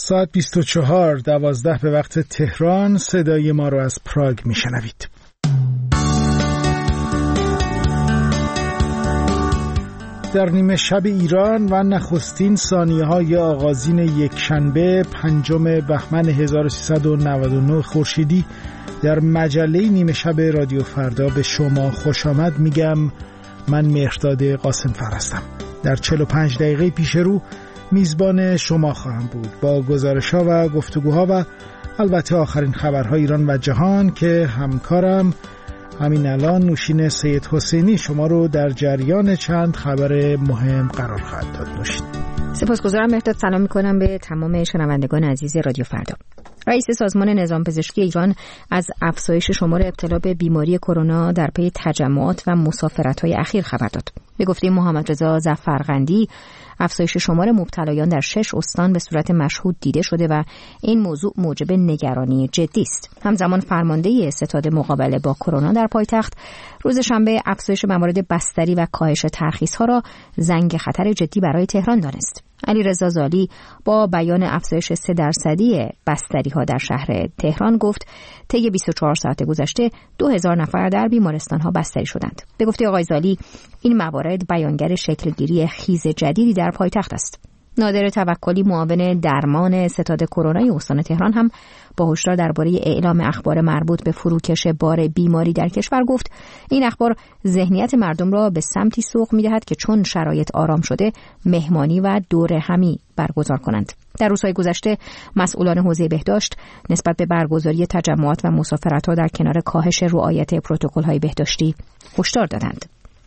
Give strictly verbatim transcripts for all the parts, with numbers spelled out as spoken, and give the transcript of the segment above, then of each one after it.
ساعت بیست و چهار دوازده به وقت تهران. صدای ما رو از پراگ میشنوید. در نیمه شب ایران و نخستین ثانیه های آغازین یک شنبه پنجم بهمن هزار و سیصد و نود و نه خورشیدی در مجله نیمه شب رادیو فردا به شما خوش آمد میگم. من مهرداد قاسم فر هستم. در چهل و پنج دقیقه پیش رو میزبان شما خواهم بود با گزارش‌ها و گفتگوها و البته آخرین خبرهای ایران و جهان که همکارم همین الان نوشین سید حسینی شما رو در جریان چند خبر مهم قرار خواهد داد. نوشین. سپاسگزارم مهرداد. سلام میکنم به تمام شنوندگان عزیز رادیو فردا. رئیس سازمان نظام پزشکی ایران از افزایش شمار ابتلا به بیماری کرونا در پی تجمعات و مسافرت‌های اخیر خبر داد. به گفته محمد رضا ظفرقندی، افزایش شمار مبتلایان در شش استان به صورت مشهود دیده شده و این موضوع موجب نگرانی جدی است. همزمان فرمانده ستاد مقابله با کرونا در پایتخت روز شنبه افزایش موارد بستری و کاهش ترخیص‌ها را زنگ خطر جدی برای تهران دانست. علیرضا زالی با بیان افزایش سه درصدی بستری‌ها در شهر تهران گفت طی بیست و چهار ساعت گذشته دو هزار نفر در بیمارستان‌ها بستری شدند. به گفته آقای زالی این موارد بیانگر شکلگیری خیز جدیدی در پایتخت است. نادر توکلی معاون درمان ستاد کرونای استان تهران هم با هشدار درباره اعلام اخبار مربوط به فروکش بار بیماری در کشور گفت این اخبار ذهنیت مردم را به سمتی سوق می‌دهد که چون شرایط آرام شده مهمانی و دوره همی برگزار کنند. در روزهای گذشته مسئولان حوزه بهداشت نسبت به برگزاری تجمعات و مسافرت‌ها در کنار کاهش رعایت پروتکل‌های بهداشتی هشدار دادند.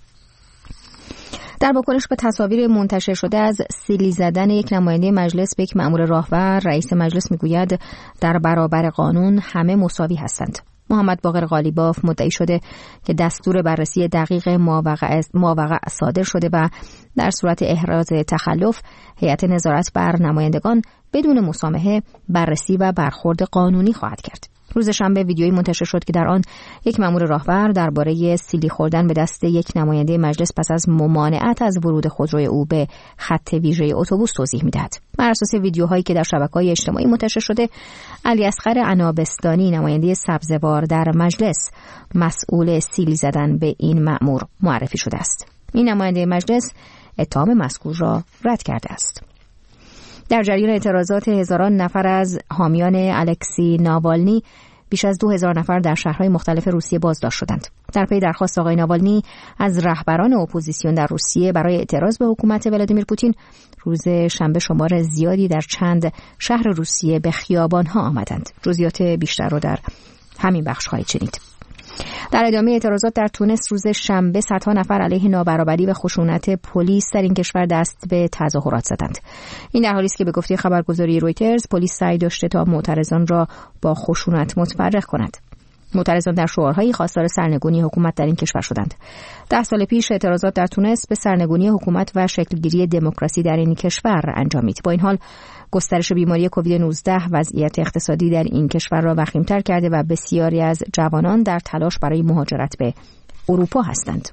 در واکنش به تصاویر منتشر شده از سیلی زدن یک نماینده مجلس به یک مأمور راهور، رئیس مجلس میگوید در برابر قانون همه مساوی هستند. محمد باقر قالیباف مدعی شده که دستور بررسی دقیق ماوقع ماوقع صادر شده و در صورت احراز تخلف هیئت نظارت بر نمایندگان بدون مسامحه بررسی و برخورد قانونی خواهد کرد. روز شنبه ویدیویی منتشر شد که در آن یک مأمور راهور درباره سیلی خوردن به دست یک نماینده مجلس پس از ممانعت از ورود خودروی او به خط ویژه اتوبوس توضیح می‌دهد. بر اساس ویدیوهایی که در شبکه‌های اجتماعی منتشر شده، علی اصغر عنابستانی نماینده سبزوار در مجلس مسئول سیلی زدن به این مأمور معرفی شده است. این نماینده مجلس اتهام مذکور را رد کرده است. در جریان اعتراضات هزاران نفر از حامیان الکسی ناوالنی بیش از دو هزار نفر در شهرهای مختلف روسیه بازداشت شدند. در پی درخواست آقای ناوالنی از رهبران اپوزیسیون در روسیه برای اعتراض به حکومت ولادیمیر پوتین، روز شنبه شمار زیادی در چند شهر روسیه به خیابان‌ها آمدند. جزئیات بیشتر را در همین بخش خواهید شنید. در ادامه اعتراضات در تونس روز شنبه صدها نفر علیه نابرابری و خشونت پلیس در این کشور دست به تظاهرات زدند. این در حالی است که به گفته خبرگزاری رویترز پلیس سعی داشته تا معترضان را با خشونت متفرق کند. معترضان در شعارهایی خواستار سرنگونی حکومت در این کشور شدند. ده سال پیش اعتراضات در تونس به سرنگونی حکومت و شکلگیری دموکراسی در این کشور انجامید. با این حال گسترش بیماری کووید نوزده وضعیت اقتصادی در این کشور را وخیم‌تر کرده و بسیاری از جوانان در تلاش برای مهاجرت به اروپا هستند.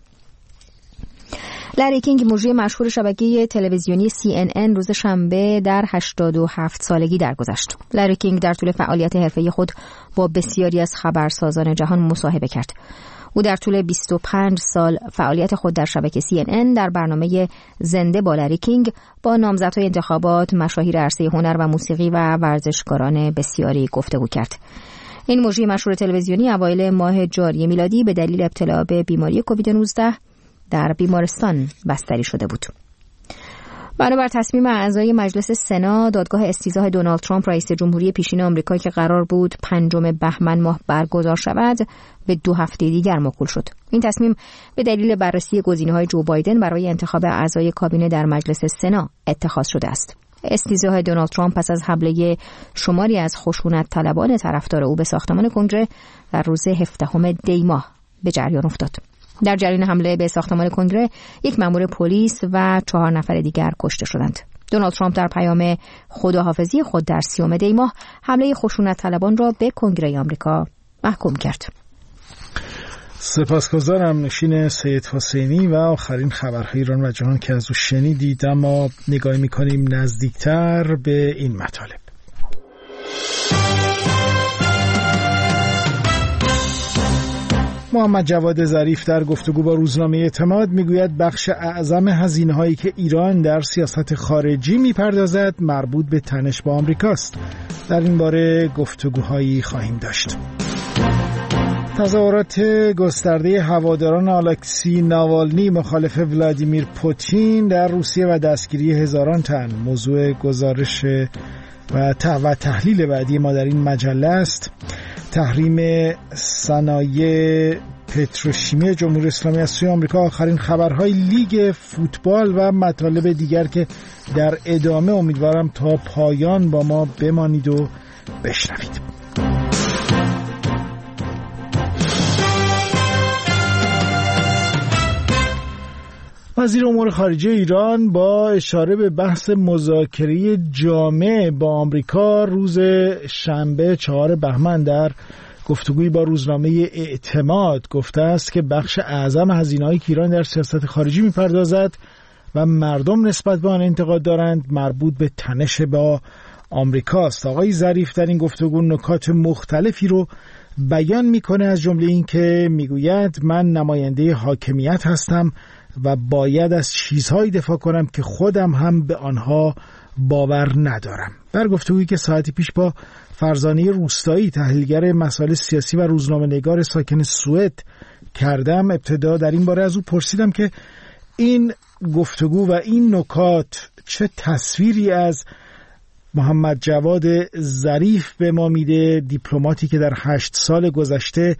لری کینگ، مجری مشهور شبکه تلویزیونی سی ان ان، روز شنبه در هشتاد و هفت سالگی درگذشت. لری کینگ در طول فعالیت حرفه‌ای خود با بسیاری از خبرسازان جهان مصاحبه کرد. او در طول بیست و پنج سال فعالیت خود در شبکه سی ان ان در برنامه زنده با لری کینگ با نامزدهای انتخابات، مشاهیر عرصه هنر و موسیقی و ورزشکاران بسیاری گفتگو کرد. این مجری مشهور تلویزیونی اوایل ماه جاری میلادی به دلیل ابتلا به بیماری کووید نوزده در بیمارستان بستری شده بود. بنابر تصمیم اعضای مجلس سنا، دادگاه استیضاح دونالد ترامپ رئیس جمهوری پیشین آمریکا که قرار بود پنجم بهمن ماه برگزار شود به دو هفته دیگر موکول شد. این تصمیم به دلیل بررسی گزینه‌های جو بایدن برای انتخاب اعضای کابینه در مجلس سنا اتخاذ شده است. استیضاح دونالد ترامپ پس از حمله شماری از خشونت طلبان طرفدار او به ساختمان کنگره در روز هفدهم دی ماه به جریان افتاد. در جریان حمله به ساختمان کنگره یک مأمور پلیس و چهار نفر دیگر کشته شدند. دونالد ترامپ در پیام خداحافظی خود در سیوم دی ماه حمله خشونت طلبان را به کنگره آمریکا محکوم کرد. سپاسگزارم نشین سید حسینی و آخرین خبرهای ایران و جهان که از او شنیدید. اما نگاهی می‌کنیم نزدیکتر به این مطالب. محمد جواد ظریف در گفتگو با روزنامه اعتماد میگوید بخش اعظم هزینه‌هایی که ایران در سیاست خارجی میپردازد مربوط به تنش با آمریکاست. در این باره گفتگوهایی خواهیم داشت. تظاهرات گسترده هواداران الکسی ناوالنی مخالف ولادیمیر پوتین در روسیه و دستگیری هزاران تن موضوع گزارش و تحلیل بعدی ما در این مجله است. تحریم صنایع پتروشیمی جمهوری اسلامی از سوی آمریکا، آخرین خبرهای لیگ فوتبال و مطالب دیگر که در ادامه امیدوارم تا پایان با ما بمانید و بشنوید. وزیر امور خارجه ایران با اشاره به بحث مذاکره جامع با آمریکا روز شنبه چهارم بهمن در گفتگویی با روزنامه اعتماد گفته است که بخش اعظم هزینه‌هایی که ایران در سیاست خارجی می‌پردازد و مردم نسبت به آن انتقاد دارند مربوط به تنش با آمریکاست. آقای ظریف در این گفتگو نکات مختلفی رو بیان می‌کنه، از جمله این که میگوید من نماینده حاکمیت هستم و باید از چیزهایی دفاع کنم که خودم هم به آنها باور ندارم. در گفتگویی که ساعتی پیش با فرزانه روستایی تحلیلگر مسائل سیاسی و روزنامه‌نگار ساکن سوئد کردم، ابتدا در این باره از او پرسیدم که این گفتگو و این نکات چه تصویری از محمد جواد ظریف به ما میده، دیپلماتی که در هشت سال گذشته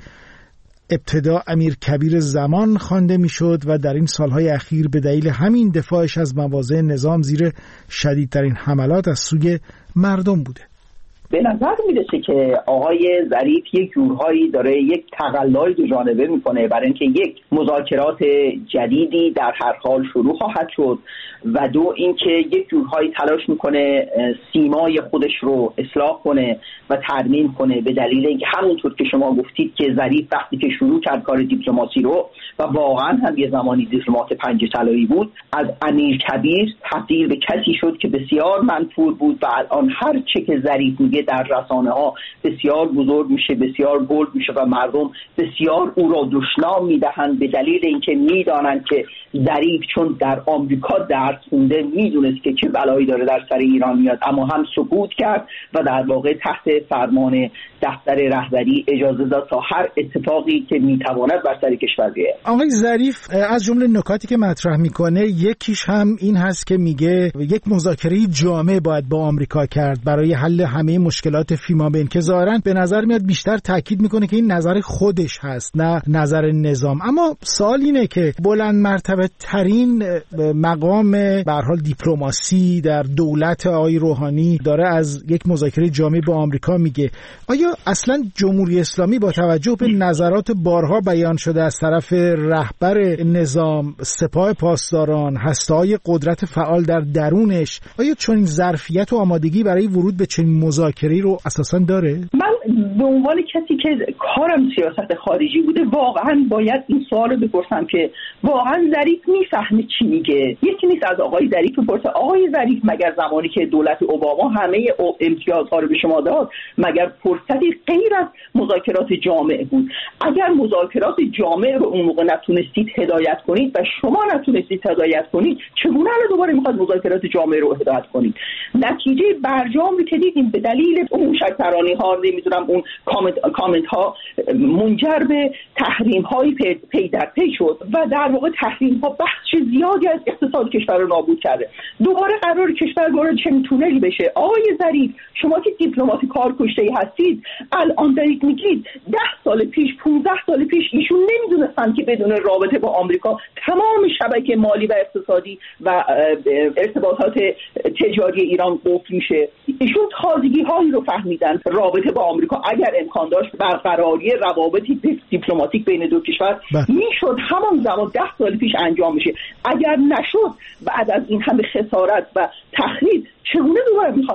ابتدا امیر کبیر زمان خوانده میشد و در این سالهای اخیر به دلیل همین دفاعش از مواضع نظام زیر شدیدترین حملات از سوی مردم بوده. به نظر میرسه که آقای ظریف یک جورهایی داره یک تقلای دو جانبه میکنه برای اینکه یک مذاکرات جدیدی در هر حال شروع خواهد شد و دو اینکه یک جورهایی تلاش میکنه سیمای خودش رو اصلاح کنه و ترمیم کنه، به دلیل اینکه همونطور که شما گفتید که ظریف وقتی که شروع کرد کار دیپلماسی رو و واقعا هم یه زمانی دیپلمات پنجه طلایی بود، از امیر کبیر تبدیل به کسی شد که بسیار منفور بود و الان هر چه که ظریف میگه در رسانه ها بسیار بزرگ میشه، بسیار بولد میشه و مردم بسیار او را دشنام میدهند به دلیل اینکه میدانند که ظریف چون در آمریکا درس خونده میدونست که چه بلایی داره در سر ایران میاد، اما هم سکوت کرد و در واقع تحت فرمان دفتر رهبری اجازه داد تا هر اتفاقی که میتواند بر سر کشور بیاید. آقای ظریف از جمله نکاتی که مطرح میکنه یکیش هم این هست که میگه یک مذاکره جامع باید با آمریکا کرد برای حل همه مشکلات فیمابین که ظاهرا به نظر میاد بیشتر تاکید میکنه که این نظر خودش هست نه نظر نظام. اما سوال اینه که بلند مرتبه ترین مقام به هر حال دیپلماسی در دولت آقای روحانی داره از یک مذاکره جامع با آمریکا میگه. آیا اصلا جمهوری اسلامی با توجه به نظرات بارها بیان شده از طرف رهبر نظام، سپاه پاسداران، هسته‌های قدرت فعال در درونش، آیا چنین ظرفیت و آمادگی برای ورود به چنین مذاکره‌ای رو اساساً داره؟ من به عنوان کسی که کارم سیاست خارجی بوده واقعا باید این سوال رو بپرسم که واقعا ظریف میفهمه چی میگه. یکی نیست از آقای ظریف بپرسه آقای ظریف مگر زمانی که دولت اوباما همه امتیازها رو به شما داد مگر فرصتی غیر از مذاکرات جامع بود؟ اگر مذاکرات جامع رو اون موقع نتونستید هدایت کنید و شما نتونستید هدایت کنید، چگونه الان دوباره میخواد مذاکرات جامع رو هدایت کنید؟ نتیجه برجام رو که دیدیم به دلیل اون شکرانی ها، نمیدونم اون کامنت, کامنت ها منجر به تحریم های پی, پی در پی شد و در واقع تحریم ها بخش زیادی از اقتصاد کشور رو نابود کرده. دوباره قرار کشور وارد چنین تونلی بشه. آقای ظریف شما که دیپلمات کارکشته ای هستید الان دارید میگید ده سال پیش پانزده سال پیش ایشون نمیدونستن که بدون رابطه با آمریکا تمام شبکه مالی و اقتصادی و ارتباطات تجاری ایران قفل میشه. ایشون تازگی هایی رو فهمیدن رابطه با آمریکا اگر امکان داشت برقراری روابط دیپلماتیک بین دو کشور میشد همان زمان ده سال پیش انجام میشه. اگر نشد بعد از این همه خسارت و تخریب چگونه دوباره میخوان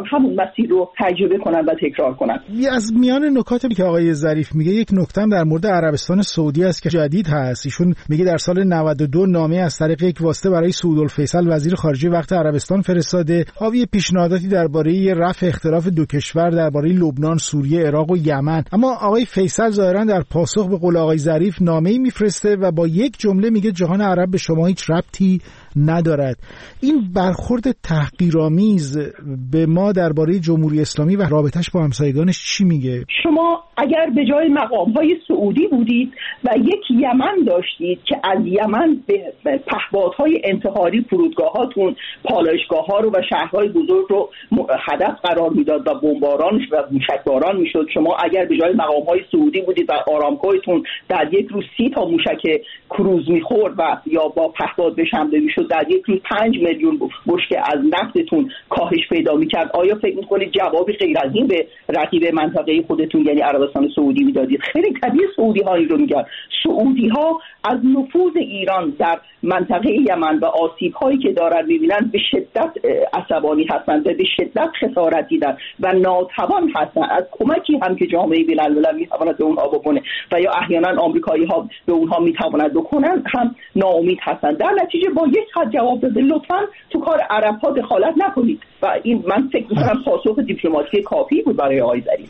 همون مسیر رو تجربه کنن و تکرار کنن. از میان نکاتی که آقای ظریف میگه یک نکته در مورد عربستان سعودی است که جدید هست. ایشون میگه در سال نود و دو نامه از طریق یک واسطه برای سعودالفیصل وزیر خارجه وقت عربستان فرستاده، حاوی پیشنهاداتی درباره رفع اختلاف دو کشور درباره لبنان، سوریه، عراق و یمن. اما آقای فیصل ظاهرا در پاسخ به قول آقای ظریف نامه‌ای میفرسته و با یک جمله میگه جهان عرب به شما هیچ ربطی ندارد. این برخورد تحقیرآمیز به ما درباره جمهوری اسلامی و رابطش با همسایگانش چی میگه؟ شما اگر به جای مقام‌های سعودی بودید و یک یمن داشتید که از یمن به پهپادهای انتحاری فرودگاهاتون پالایشگاه‌ها رو و شهرهای بزرگ رو هدف قرار میداد و بمباران و موشکباران میشد، شما اگر به جای مقام‌های سعودی بودید و آرامکویتون در یک روز سی تا موشک کروز میخورد و یا با پهپاد بهش حمله میشد، در یک روز پنج میلیون بشکه از نفتتون کاهش پیدا میکرد، آیا فکر میکنید جوابی غیر از این به رقیب منطقه خودتون یعنی عربستان سعودی میدادید؟ خیلی طبیعی سعودی ها این رو میگن. سعودی ها از نفوذ ایران در منطقه یمن و آسیب هایی که دارن میبینن به شدت عصبانی هستند و به شدت خسارت دیدن و ناتوان هستن از کمکی هم که جامعه بین‌الملل میتواند به اونها بکنه و یا احیانا آمریکایی ها به اونها میتواند بکنن هم ناامید هستن. در نتیجه با یک خط جواب داده لطفاً تو کار عرب ها دخالت نکنید و این من فکر می‌کنم پاسخ دیپلماتیک کافی بود برای آقای ظریف.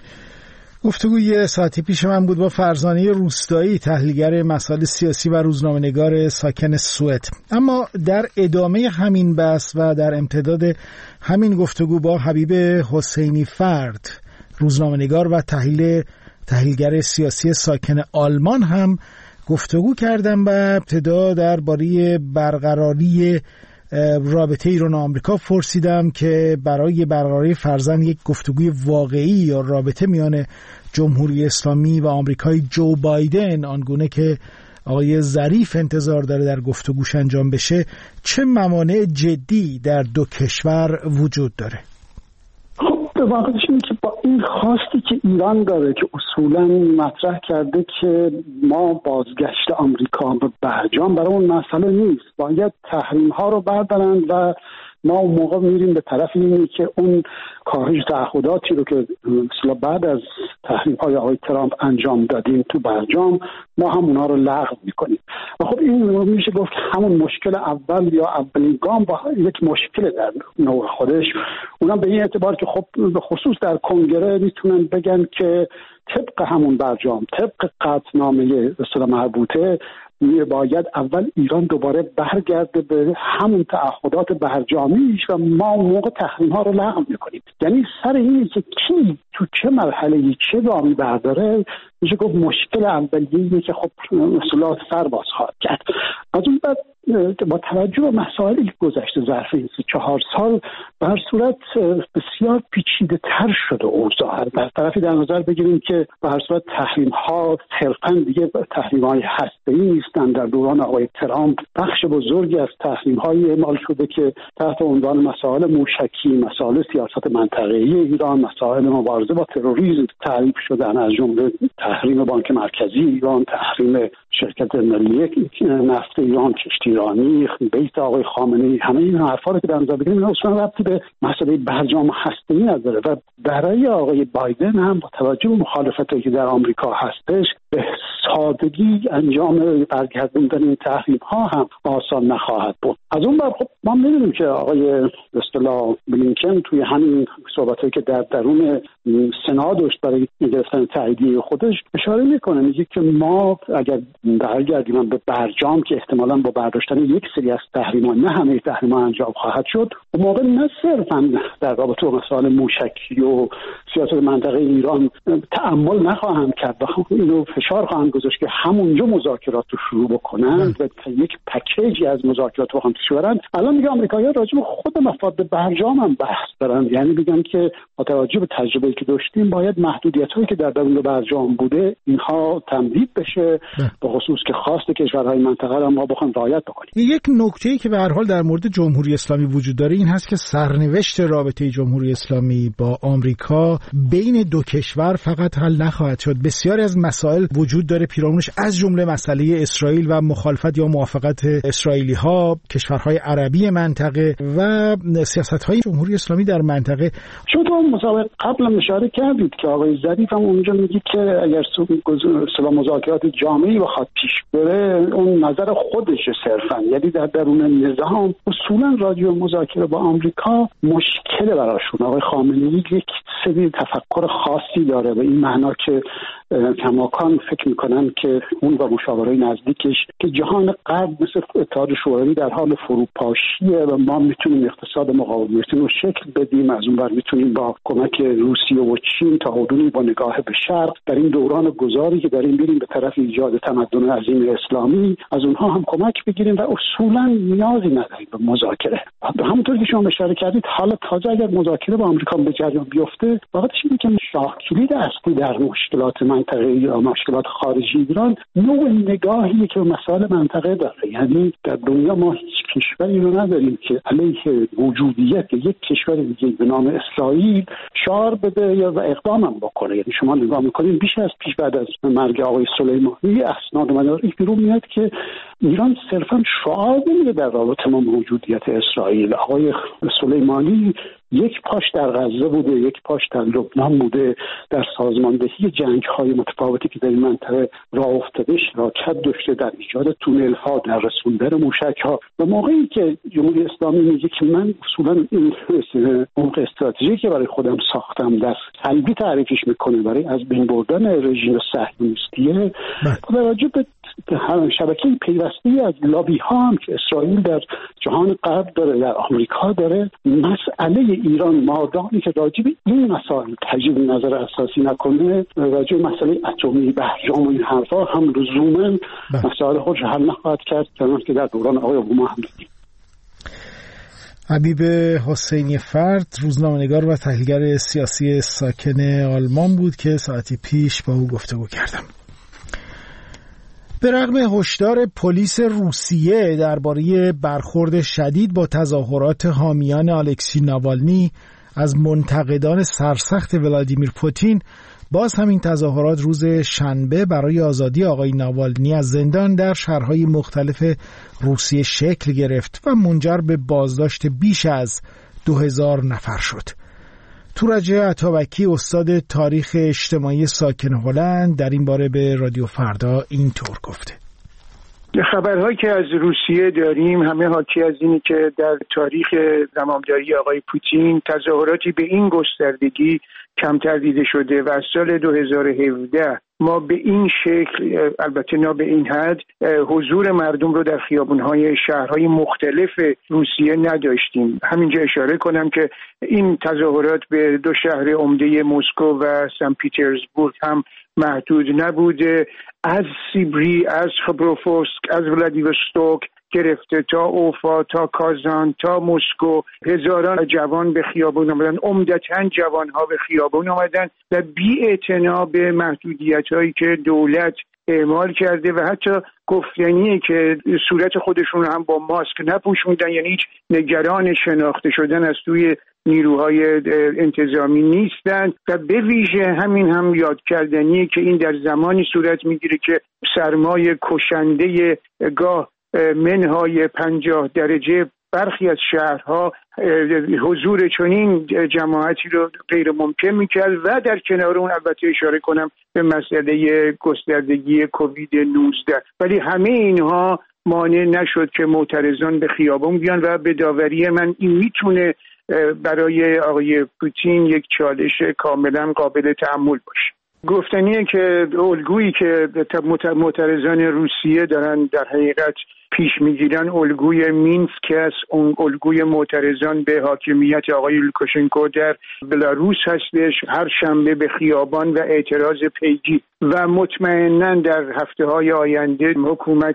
گفتگوی ساعتی پیش من بود با فرزانه روستایی، تحلیلگر مسائل سیاسی و روزنامه‌نگار ساکن سوئد. اما در ادامه همین بحث و در امتداد همین گفتگو با حبیب حسینی فرد، روزنامه‌نگار و تحلیل تحلیلگر سیاسی ساکن آلمان هم گفتگو کردم و ابتدا درباره برقراری رابطه ایران و آمریکا پرسیدم که برای برقراری فرضاً یک گفتگوی واقعی یا رابطه میان جمهوری اسلامی و آمریکای جو بایدن آنگونه که آقای ظریف انتظار داره در گفتگوش انجام بشه چه موانع جدی در دو کشور وجود داره؟ به واقعش اینه که با این خواستی که ایران داره که اصولاً مطرح کرده که ما بازگشت آمریکا به برجام برای اون مسئله نیست، باید تحریم ها رو بردارن و ما اون موقع میریم به طرف اینی که اون کاهش تعهداتی رو که مثلا بعد از تحریم های آقای ترامپ انجام دادیم تو برجام ما هم اونا رو لغو میکنیم. و خب این میشه گفت همون مشکل اول یا اولین گام با یک مشکل در نوع خودش، اونم به این اعتبار که خب به خصوص در کنگره میتونن بگن که طبق همون برجام، طبق قطعنامه اصطلاح مربوطه، باید اول ایران دوباره برگرده به همون تعهدات برجامیش و ما اون موقع تحریم ها رو لغو میکنیم. یعنی سر اینه که کی تو چه مرحله‌ای چه گامی برداره، میشه گفت مشکل اولیه‌ایه که خب اصطلاح سر باز خواهد کرد. از اون بعد با توجه به مسائلی که گذشته ظرف این سه چهار سال به هر صورت بسیار پیچیده تر شده اوضاع. در طرفی در نظر بگیریم که به هر صورت تحریم ها صرفاً دیگه تحریم های هسته‌ای نیستن. در دوران آقای ترامپ بخش بزرگی از تحریم های اعمال شده که تحت عنوان مسائل موشکی، مسائل سیاست منطقه‌ای ایران، مسائل مبارزه با تروریسم تعریف شدن، از جمله تحریم بانک مرکزی ایران، تحریم شرکت ملی نفت ایران، کشتی ایرانی، بیت آقای خامنه‌ای. همه این حرفا رو که در نظر بگیریم اصلا ربطی به مسئله برجام هسته‌ای نداره و برای آقای بایدن هم با توجه به مخالفتی که در آمریکا هستش به سادگی انجام برگردوندن این تحریم ها هم آسان نخواهد بود. از اون بر خب ما می‌بینیم که آقای به اصطلاح بلینکن توی همین صحبتایی که در درون سنا داشت برای گرفتن تاییدیه خودش اشاره میکنه، میگه که ما اگر برگردیم به برجام که احتمالاً با برداشتن یک سری از تحریم‌ها، نه همه تحریم‌ها انجام خواهد شد، اون موقع نه صرفاً در رابطه با مسائل موشکی و سیاست منطقه ایران تأمل نخواهند کرد و اینو فشار خواهند گذاشت که همونجا مذاکرات رو شروع بکنن و یک پکیجی از مذاکرات رو هم پیش برن. الان دیگه آمریکایی‌ها راجع به خود مفاد برجام هم بحث دارن، یعنی میگن که با توجه به تجربه‌ای که داشتیم باید محدودیت‌هایی که در درون برجام بوده اینها تمدید بشه، به خصوص که خواست کشورهای منطقه را ما بخوایم رعایت بکنیم. یک نکته‌ای که به هر حال در مورد جمهوری اسلامی وجود داره این هست که سرنوشت رابطه جمهوری اسلامی با آمریکا بین دو کشور فقط حل نخواهد شد. بسیاری از مسائل وجود داره داره پیرامونش، از جمله مسئله اسرائیل و مخالفت یا موافقت اسرائیلی ها، کشورهای عربی منطقه و سیاست های جمهوری اسلامی در منطقه. شما تو مسابقه قبل اشاره کردید که آقای ظریف هم اونجا میگه که اگر سلا مذاکرات جامعی بخواد پیش بره اون نظر خودشه صرفا، یعنی در درون نظام اصولا راجع مذاکره با آمریکا مشکل براشون. آقای خامنه‌ای یک سری تفکر خاصی داره به این معنا که کماکان فکر میکنن که اون و مشاورای نزدیکش که جهان غرب مثل اتحاد شوروی در حال فروپاشیه و ما میتونیم اقتصاد مقاومتی رو شکل بدیم، از اون ور میتونیم با کمک روسیه و چین تا حدودی با نگاه به شرق در این دوران گذاری که داریم بریم به طرف ایجاد تمدن عظیم اسلامی از اونها هم کمک بگیریم و اصولا نیازی نداریم به مذاکره. همونطور که شما اشاره کردید حالا تازه اگر مذاکره با آمریکا به جریان بیفته واقعاش اینه که شاه کلید اصلی در مشکلات منطقه‌ای یا مشکلات خارجی ایران نوع نگاهی که به مسائل منطقه داره. یعنی در دنیا ما هیچ کشوری رو نداریم که علیه موجودیت یک کشور دیگه به نام اسرائیل شعار بده یا اقدام هم بکنه. یعنی شما نگاه می‌کنید بیش از پیش بعد از مرگ آقای سلیمانی اسناد مدارک بیرون میاد که ایران صرفا شعار نمیده در رابطه با موجودیت اسرائیل. آقای سلیمانی یک پاش در غزه بوده، یک پاش در لبنان بوده، در سازماندهی جنگ‌های متفاوتی که در این منطقه راه افتاده شراکت داشته، در ایجاد تونل‌ها، در رسوندن موشک‌ها. و موقعی که جمهوری اسلامی میگه که من اصولاً این عمق استراتژیکی که برای خودم ساختم در سلبی تعریفش میکنه برای از بین بردن رژیم صهیونیستی، با توجه به شبکه پیوسته از لابی‌ها هم که اسرائیل در جهان غرب داره، در آمریکا داره، مسئله ایران مادامی که راجع به این مسائل تجدید نظر اساسی نکنه، راجع به مسئله اتمی برجام و این حرفا هم لزوما مسائل خودش حل نخواهد کرد که در دوران آقای اوباما هم دیدیم. حبیب حسینی فرد روزنامه‌نگار و تحلیلگر سیاسی ساکن آلمان بود که ساعتی پیش با او گفتگو کردم. به رغم هشدار پلیس روسیه درباره برخورد شدید با تظاهرات حامیان الکسی ناوالنی از منتقدان سرسخت ولادیمیر پوتین، باز همین تظاهرات روز شنبه برای آزادی آقای ناوالنی از زندان در شهرهای مختلف روسیه شکل گرفت و منجر به بازداشت بیش از دو هزار نفر شد. تورج عطابکی استاد تاریخ اجتماعی ساکن هلند در این باره به رادیو فردا اینطور گفته: خبرهایی که از روسیه داریم همه حاکی از اینه که در تاریخ زمامداری آقای پوتین تظاهراتی به این گستردگی کمتر دیده شده و از سال دو هزار و هفده ما به این شکل، البته نه به این حد، حضور مردم رو در خیابون‌های شهرهای مختلف روسیه نداشتیم. همینجا اشاره کنم که این تظاهرات به دو شهر عمده مسکو و سن پیترزبورگ هم محدود نبوده. از سیبری، از خبروفسک، از ولادیوستوک گرفته تا اوفا، تا کازان، تا مسکو، هزاران جوان به خیابان آمدن، عمدتاً جوانها به خیابان آمدن و بی‌اعتنا به محدودیت‌هایی که دولت اعمال کرده و حتی گفتنیه که صورت خودشون هم با ماسک نپوشوندن، یعنی هیچ نگران شناخته شدن از توی نیروهای انتظامی نیستند و به ویژه همین هم یاد کردنیه که این در زمانی صورت میگیره که سرمای کشنده گاه منهای پنجاه درجه برخی از شهرها حضور چنین جماعتی رو غیر ممکن میکرد و در کنار اون البته اشاره کنم به مسئله گستردگی کووید نوزده، ولی همه اینها مانع نشد که معترضان به خیابان بیان و به داوری من این میتونه برای آقای پوتین یک چالش کاملا قابل تأمل باشه. گفتنیه که الگویی که معترضان روسیه دارن در حقیقت پیش میگیرن الگوی مینسک است، اون الگوی معترضان به حاکمیت آقای لوکاشنکو در بلاروس هستش، هر شنبه به خیابان و اعتراض پیگی و مطمئناً در هفته‌های آینده حکومت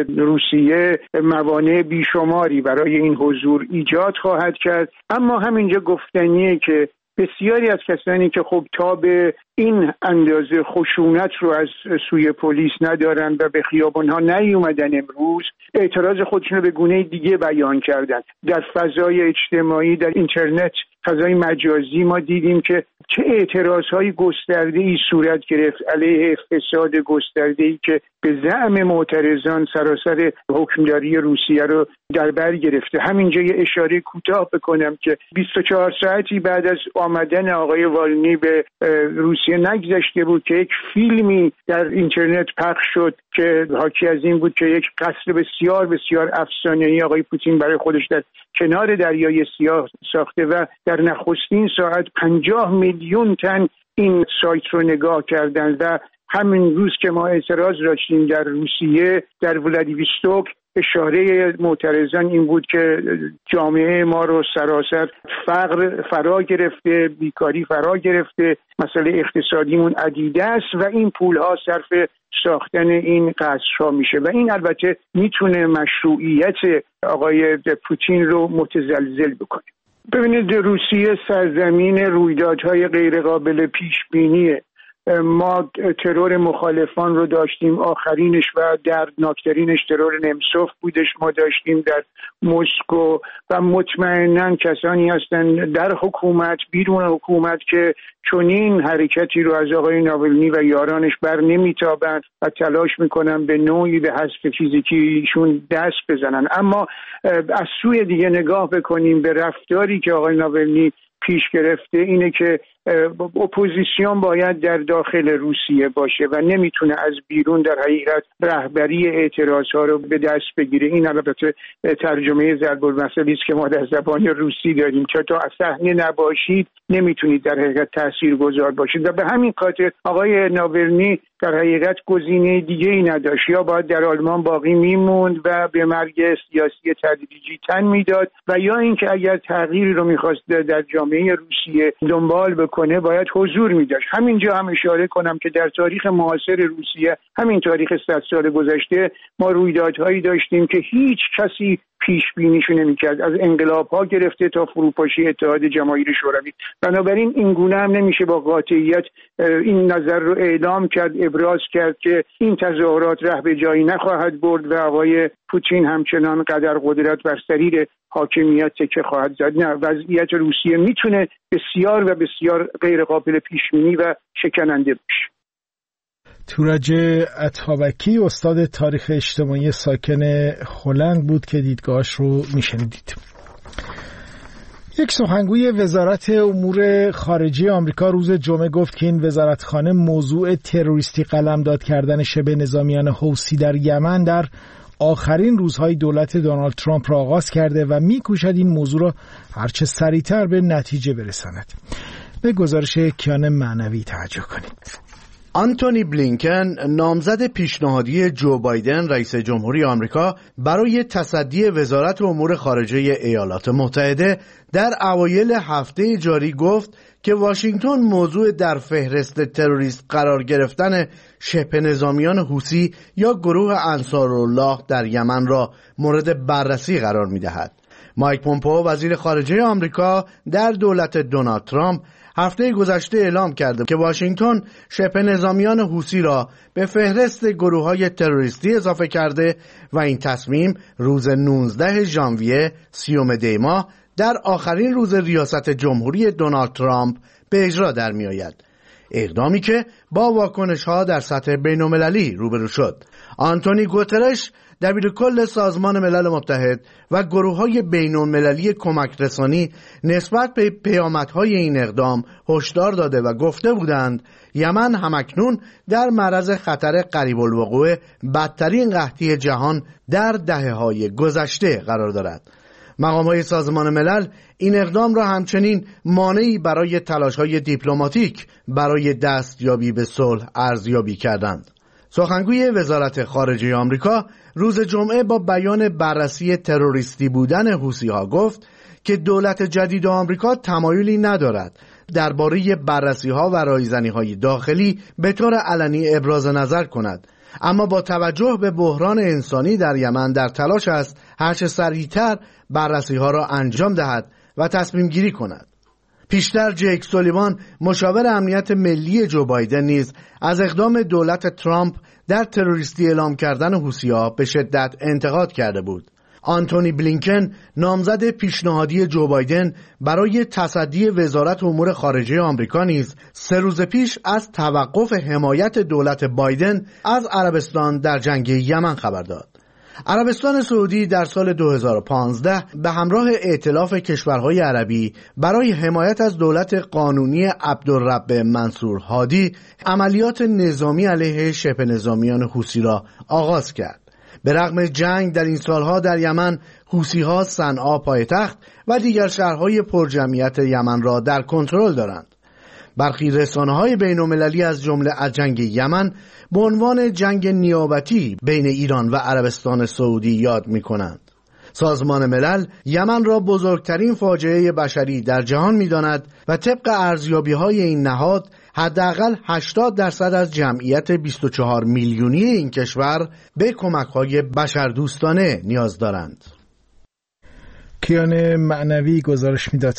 روسیه موانع بیشماری برای این حضور ایجاد خواهد کرد. اما همینجا گفتنیه که بسیاری از کسانی که خب تا به این اندازه خشونت رو از سوی پلیس ندارن و به خیابان‌ها نیومدن، امروز اعتراض خودشون رو به گونه دیگه بیان کردن. در فضای اجتماعی، در اینترنت، فضای مجازی ما دیدیم که چه اعتراضهای گسترده‌ای صورت گرفت علیه فساد گسترده‌ای که به زعم معترضان سراسر حکمرانی روسیه رو در بر گرفته. همینجا یه اشاره کوتاه بکنم که بیست و چهار ساعتی بعد از آمدن آقای والنی به روسیه نگذشته بود که یک فیلمی در اینترنت پخش شد که حاکی از این بود که یک قصر بسیار بسیار افسانه‌ای آقای پوتین برای خودش در کنار دریای سیاه ساخته و در نخستین ساعت پنجاه میلیون تن این سایت رو نگاه کردند و همین روز که ما اعتراض داشتیم در روسیه در ولادیوستوک اشاره معترضان این بود که جامعه ما رو سراسر فقر فرا گرفته، بیکاری فرا گرفته، مسئله اقتصادیمون عدیده است و این پولها صرف ساختن این قصرها میشه و این البته میتونه مشروعیت آقای پوتین رو متزلزل بکنه. ببینید روسیه سرزمین رویدادهای غیرقابل پیش بینیه. ما ترور مخالفان رو داشتیم، آخرینش و دردناکترینش ترور نمسوف بودش ما داشتیم در مسکو و مطمئناً کسانی هستند در حکومت بیرون حکومت که چنین حرکتی رو از آقای ناولنی و یارانش بر نمیتابند و تلاش میکنن به نوعی به حذف فیزیکیشون دست بزنن. اما از سوی دیگه نگاه بکنیم به رفتاری که آقای ناولنی پیش گرفته اینه که اپوزیسیون باید در داخل روسیه باشه و نمیتونه از بیرون در حقیقت رهبری اعتراضها رو به دست بگیره. این البته ترجمه ضرب المثلی است که ما در زبان روسی داریم که تا از صحنه نباشید نمیتونید در حقیقت تاثیرگذار باشید و به همین خاطر آقای ناولنی در حقیقت گزینه دیگه ای نداشت، یا باید در آلمان باقی میموند و به مرگ سیاسی تدریجی تن میداد و یا اینکه اگر تغییری رو میخواست در جامعه روسیه دنبال بکنه باید حضور میداشت. همینجا هم اشاره کنم که در تاریخ معاصر روسیه، همین تاریخ صد سال گذشته، ما رویدادهایی داشتیم که هیچ کسی پیش بینیشو نمی‌کرد، از انقلاب‌ها گرفته تا فروپاشی اتحاد جماهیر شوروی. بنابراین این گونه هم نمیشه با قاطعیت این نظر رو اعلام کرد، ابراز کرد که این تظاهرات ره به جایی نخواهد برد و آقای پوتین همچنان قدر قدرت بر سریر حاکمیت تکه خواهد زد. نه، وضعیت روسیه میتونه بسیار و بسیار غیر قابل پیش بینی و شکننده باشه. تورج اتابکی استاد تاریخ اجتماعی ساکن هلند بود که دیدگاهش رو میشنیدید. یک سخنگوی وزارت امور خارجه آمریکا روز جمعه گفت که این وزارتخانه موضوع تروریستی قلمداد کردن شبه نظامیان حوثی در یمن در آخرین روزهای دولت دونالد ترامپ را آغاز کرده و می‌کوشد این موضوع را هرچه سریعتر به نتیجه برساند. به گزارش کیان معنوی توجه کنید. آنتونی بلینکن، نامزد پیشنهادی جو بایدن رئیس جمهوری آمریکا برای تصدی وزارت امور خارجه ایالات متحده، در اوایل هفته جاری گفت که واشنگتن موضوع در فهرست تروریست قرار گرفتن شبه نظامیان حوثی یا گروه انصارالله در یمن را مورد بررسی قرار می‌دهد. مایک پومپئو وزیر خارجه آمریکا در دولت دونالد ترامپ هفته گذشته اعلام کرده که واشنگتن شبه نظامیان حوثی را به فهرست گروه‌های تروریستی اضافه کرده و این تصمیم روز نوزدهم ژانویه سیوم دی ماه در آخرین روز ریاست جمهوری دونالد ترامپ به اجرا در می آید. اقدامی که با واکنش‌ها در سطح بین‌المللی روبرو شد. آنتونی گوترش دبیر کل سازمان ملل متحد و گروه‌های بین‌المللی کمک رسانی نسبت به پیامدهای این اقدام هشدار داده و گفته بودند یمن همکنون در معرض خطر قریب الوقوع بدترین قحطی جهان در دهه‌های گذشته قرار دارد. مقام‌های سازمان ملل این اقدام را همچنین مانعی برای تلاش‌های دیپلماتیک برای دستیابی به صلح ارزیابی کردند. سخنگوی وزارت خارجه آمریکا روز جمعه با بیان بررسی تروریستی بودن حوثی‌ها گفت که دولت جدید آمریکا تمایلی ندارد درباره بررسی‌ها و رایزنی‌های داخلی به طور علنی ابراز نظر کند، اما با توجه به بحران انسانی در یمن در تلاش است هرچه سریعتر بررسی‌ها را انجام دهد و تصمیم گیری کند. پیشتر جیک سولیوان مشاور امنیت ملی جو بایدن نیز از اقدام دولت ترامپ در تروریستی اعلام کردن حوثی‌ها به شدت انتقاد کرده بود. آنتونی بلینکن نامزد پیشنهادی جو بایدن برای تصدی وزارت امور خارجه آمریکا نیز سه روز پیش از توقف حمایت دولت بایدن از عربستان در جنگ یمن خبر داد. عربستان سعودی در سال دو هزار و پانزده به همراه ائتلاف کشورهای عربی برای حمایت از دولت قانونی عبدالرب منصور هادی عملیات نظامی علیه شبه نظامیان حوثی را آغاز کرد. به رغم جنگ در این سالها در یمن، حوثی‌ها صنعا پایتخت و دیگر شهرهای پرجمعیت یمن را در کنترل دارند. برخی رسانه‌های بین‌المللی از جمله از جنگ یمن به عنوان جنگ نیابتی بین ایران و عربستان سعودی یاد می‌کنند. سازمان ملل یمن را بزرگترین فاجعه بشری در جهان می‌داند و طبق ارزیابی‌های این نهاد حداقل هشتاد درصد از جمعیت بیست و چهار میلیونی این کشور به کمک‌های بشردوستانه نیاز دارند. کیان معنوی گزارش می‌داد.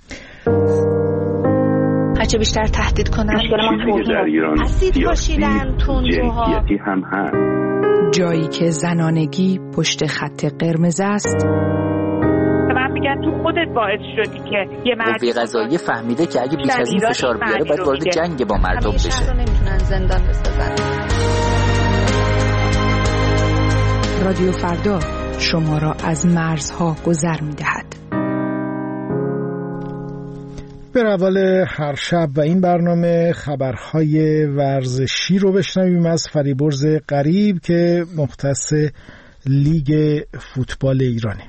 هرچه بیشتر تهدید کنن مشکل ما در ایران اسید پاشیدن تندروها هم هست. جایی که زنانگی پشت خط قرمز است. من میگن تو خودت باعث شدی که یه مرد قوه قضاییه فهمیده که اگه بیش از این فشار بیاره باید وارد جنگ با مردم بشه. همیشه رو نمیتونن زندان بسازن. رادیو فردا شما را از مرزها گذر میدهد. به روال هر شب و این برنامه خبرهای ورزشی رو بشنویم از فریبرز غریب که مختص لیگ فوتبال ایرانه.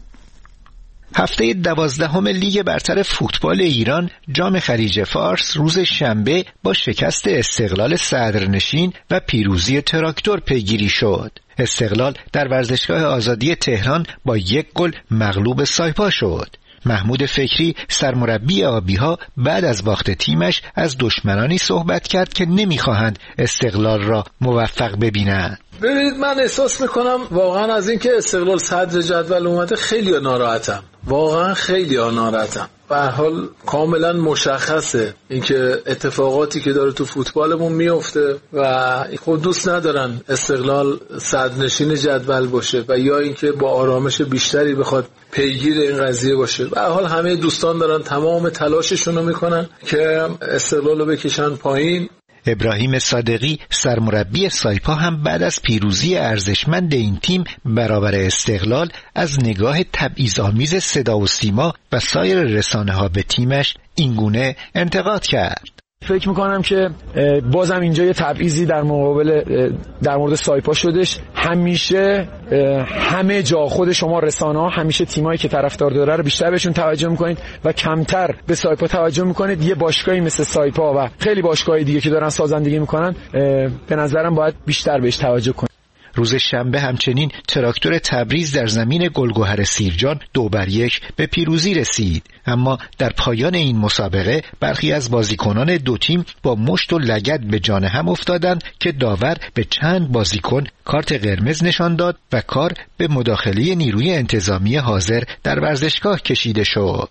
هفته دوازدهم لیگ برتر فوتبال ایران جام خلیج فارس روز شنبه با شکست استقلال صدرنشین و پیروزی تراکتور پیگیری شد. استقلال در ورزشگاه آزادی تهران با یک گل مغلوب سایپا شد. محمود فکری سرمربی آبی‌ها بعد از باخت تیمش از دشمنانی صحبت کرد که نمی‌خواهند استقلال را موفق ببینند. ببینید من احساس میکنم واقعا از اینکه استقلال صدر جدول اومده خیلی ناراحتم، واقعا خیلی ناراحتم. به هر حال کاملا مشخصه اینکه اتفاقاتی که داره تو فوتبالمون میفته و خود دوست ندارن استقلال صدرنشین جدول باشه و یا اینکه با آرامش بیشتری بخواد پیگیر این قضیه باشه. به هر حال همه دوستان دارن تمام تلاششون رو میکنن که استقلال رو بکشن پایین. ابراهیم صادقی سرمربی سایپا هم بعد از پیروزی ارزشمند این تیم برابر استقلال از نگاه تبعیض‌آمیز صدا و سیما و سایر رسانه‌ها به تیمش اینگونه انتقاد کرد. فکر میکنم که بازم اینجا یه تبعیضی در مقابل در مورد سایپا شدش. همیشه همه جا خود شما رسانه‌ها همیشه تیمایی که طرفدار داره رو بیشتر بهشون توجه میکنید و کمتر به سایپا توجه میکنید. یه باشگاهی مثل سایپا و خیلی باشگاه‌های دیگه که دارن سازندگی میکنن به نظرم باید بیشتر بهش توجه کنید. روز شنبه همچنین تراکتور تبریز در زمین گلگهر سیرجان دو بر یک به پیروزی رسید، اما در پایان این مسابقه برخی از بازیکنان دو تیم با مشت و لگد به جان هم افتادند که داور به چند بازیکن کارت قرمز نشان داد و کار به مداخله نیروی انتظامی حاضر در ورزشگاه کشیده شد.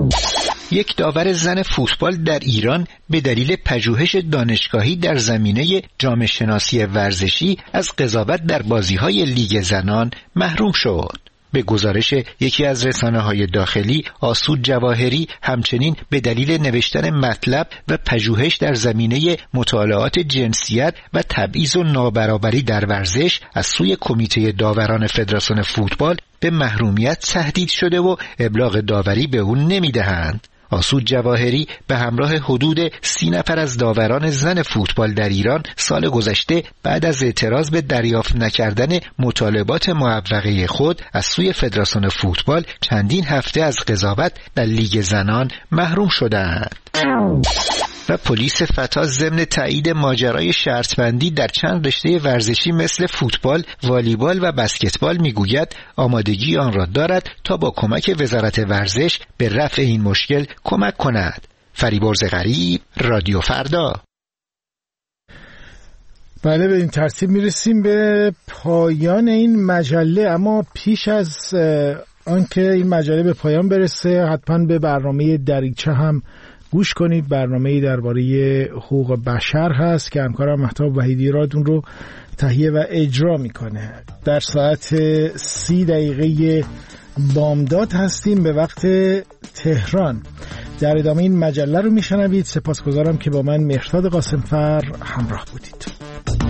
یک داور زن فوتبال در ایران به دلیل پژوهش دانشگاهی در زمینه جامعه شناسی ورزشی از قضاوت در بازی‌های لیگ زنان محروم شد. به گزارش یکی از رسانه‌های داخلی، آسود جواهری همچنین به دلیل نوشتن مطلب و پژوهش در زمینه مطالعات جنسیت و تبعیض و نابرابری در ورزش از سوی کمیته داوران فدراسیون فوتبال به محرومیت تهدید شده و ابلاغ داوری به او نمی‌دهند. آسود جواهری به همراه حدود سی نفر از داوران زن فوتبال در ایران سال گذشته بعد از اعتراض به دریافت نکردن مطالبات معوقه خود از سوی فدراسیون فوتبال چندین هفته از قضاوت در لیگ زنان محروم شدند. و پلیس فتا ضمن تایید ماجرای شرطبندی در چند رشته ورزشی مثل فوتبال، والیبال و بسکتبال میگوید آمادگی آن را دارد تا با کمک وزارت ورزش به رفع این مشکل کمک کند. فریبرز غریب، رادیو فردا. بله، به این ترتیب میرسیم به پایان این مجله، اما پیش از آنکه این مجله به پایان برسه حتما به برنامه دریچه هم گوش کنید. برنامه‌ای درباره حقوق بشر هست که همکارم مهتاب وحیدی رادون رو تهیه و اجرا میکنه. در ساعت سی دقیقه بامداد هستیم به وقت تهران. در ادامه این مجله رو میشنوید. سپاسگزارم که با من مهرداد قاسمفر همراه بودید.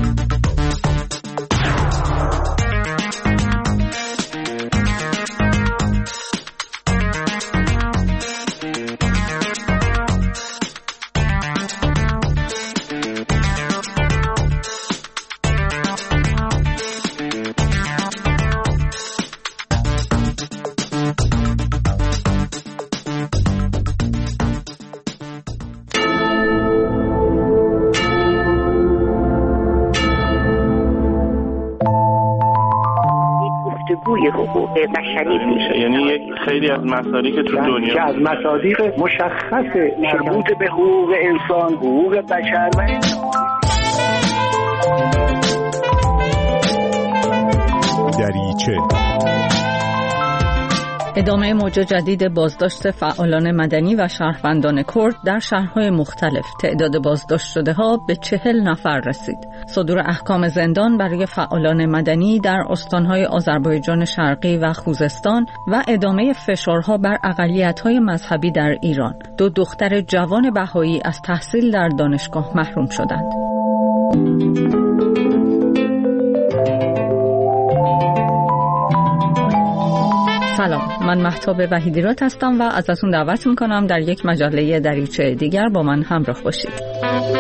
یعنی یک خیلی از مصادیق تو دنیا که از مصادیق مشخص مربوط به حقوق انسان، حقوق بشر و دریچه. ادامه موج جدید بازداشت فعالان مدنی و شهروندان کرد در شهرهای مختلف. تعداد بازداشت شده ها به چهل نفر رسید. صدور احکام زندان برای فعالان مدنی در استانهای آذربایجان شرقی و خوزستان و ادامه فشارها بر اقلیت‌های مذهبی در ایران. دو دختر جوان بهایی از تحصیل در دانشگاه محروم شدند. سلام، من مهتاب وحیدیراد هستم و ازتون دعوت میکنم در یک مجله دریچه دیگر با من همراه باشید.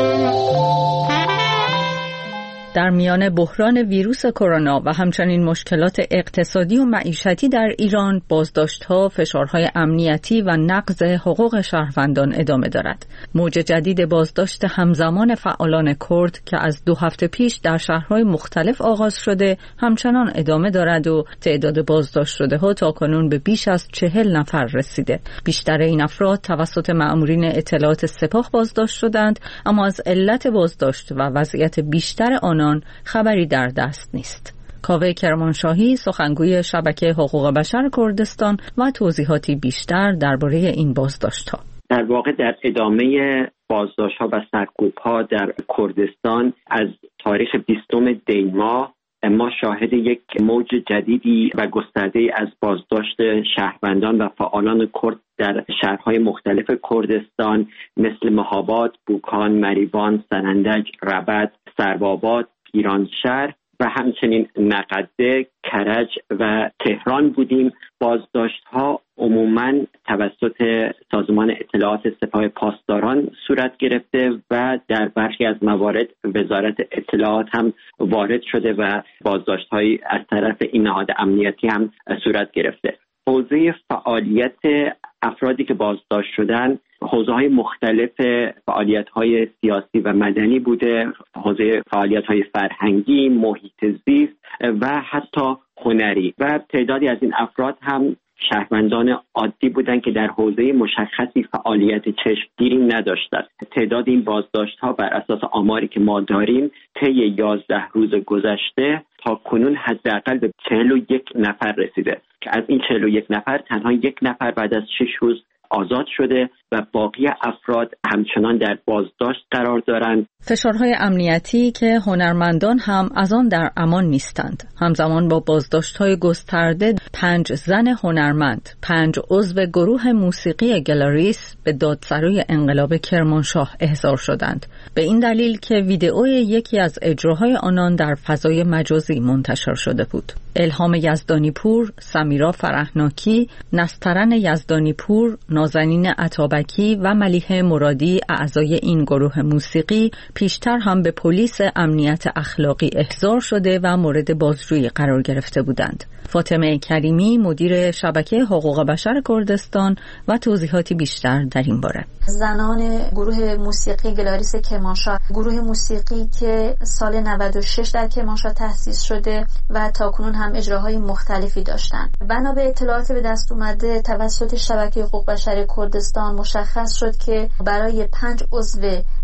در میان بحران ویروس کرونا و همچنین مشکلات اقتصادی و معیشتی در ایران، بازداشت‌ها، فشارهای امنیتی و نقض حقوق شهروندان ادامه دارد. موج جدید بازداشت همزمان فعالان کرد که از دو هفته پیش در شهرهای مختلف آغاز شده، همچنان ادامه دارد و تعداد بازداشت شده‌ها تاکنون به بیش از چهل نفر رسیده. بیشتر این افراد توسط مأمورین اطلاعات سپاه بازداشت شدند، اما از علت بازداشت و وضعیت بیشتر آنان خبری در دست نیست. کاوه کرمانشاهی، سخنگوی شبکه حقوق بشر کردستان، و توضیحاتی بیشتر درباره این بازداشت‌ها. در واقع در ادامه بازداشت‌ها و سرکوب‌ها در کردستان از تاریخ بیستم دی ماه ما شاهد یک موج جدیدی و گسترده‌ای از بازداشت شهروندان و فعالان کرد در شهرهای مختلف کردستان مثل مهاباد، بوکان، مریوان، سنندج، ربد، سرباباد، پیرانشهر و همچنین نقده، کرج و تهران بودیم. بازداشت‌ها عموماً توسط سازمان اطلاعات سپاه پاسداران صورت گرفته و در برخی از موارد وزارت اطلاعات هم وارد شده و بازداشت‌هایی از طرف این نهاد امنیتی هم صورت گرفته. حوزه فعالیت افرادی که بازداشت شدن حوزه‌های مختلف فعالیت‌های سیاسی و مدنی بوده، حوزه فعالیت‌های فرهنگی، محیط زیست و حتی هنری، و تعدادی از این افراد هم شهروندان عادی بودند که در حوزه مشخصی فعالیت چشمگیری نداشتند. تعداد این بازداشت‌ها بر اساس آماری که ما داریم طی یازده روز گذشته تا کنون حداقل به چهل و یک نفر رسیده که از این چهل و یک نفر تنها یک نفر بعد از شش روز آزاد شده و باقی افراد همچنان در بازداشت قرار دارند. فشارهای امنیتی که هنرمندان هم از آن در امان نیستند. همزمان با بازداشت‌های گسترده پنج زن هنرمند، پنج عضو گروه موسیقی گلاریس به دادسرای انقلاب کرمانشاه احضار شدند. به این دلیل که ویدئوی یکی از اجراهای آنان در فضای مجازی منتشر شده بود. الهام یزدانی پور، سمیرا فرحناکی، نسترن یزدانی پور، نازنین عطابکی و ملیحه مرادی اعضای این گروه موسیقی پیشتر هم به پلیس امنیت اخلاقی احضار شده و مورد بازجویی قرار گرفته بودند. فاطمه کریمی، مدیر شبکه حقوق بشر کردستان، و توضیحاتی بیشتر در این باره. زنان گروه موسیقی گلاریس کرمانشاه، گروه موسیقی که سال نود و شش در کرمانشاه تأسیس شده و تاکنون هم اجراهای مختلفی داشتند. بنا به اطلاعات به دست اومده توسط شبکه حقوق بشر کردستان مشخص شد که برای پنج عضو